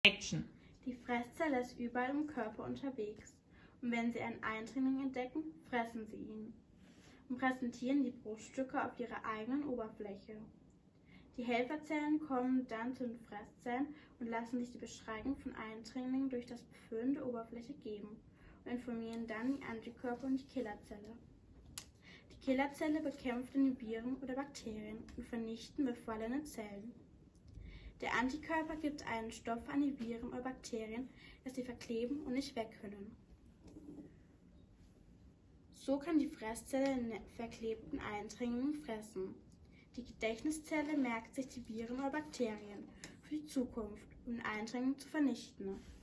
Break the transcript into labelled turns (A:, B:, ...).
A: Action.
B: Die Fresszelle ist überall im Körper unterwegs und wenn sie einen Eindringling entdecken, fressen sie ihn und präsentieren die Bruchstücke auf ihrer eigenen Oberfläche. Die Helferzellen kommen dann zu den Fresszellen und lassen sich die Beschreibung von Eindringlingen durch das Befüllen der Oberfläche geben und informieren dann die Antikörper und die Killerzelle. Die Killerzelle bekämpft dann die Viren oder Bakterien und vernichten befallene Zellen. Der Antikörper gibt einen Stoff an die Viren oder Bakterien, dass sie verkleben und nicht weg können. So kann die Fresszelle den verklebten Eindringling fressen. Die Gedächtniszelle merkt sich die Viren oder Bakterien für die Zukunft, um den Eindringling zu vernichten.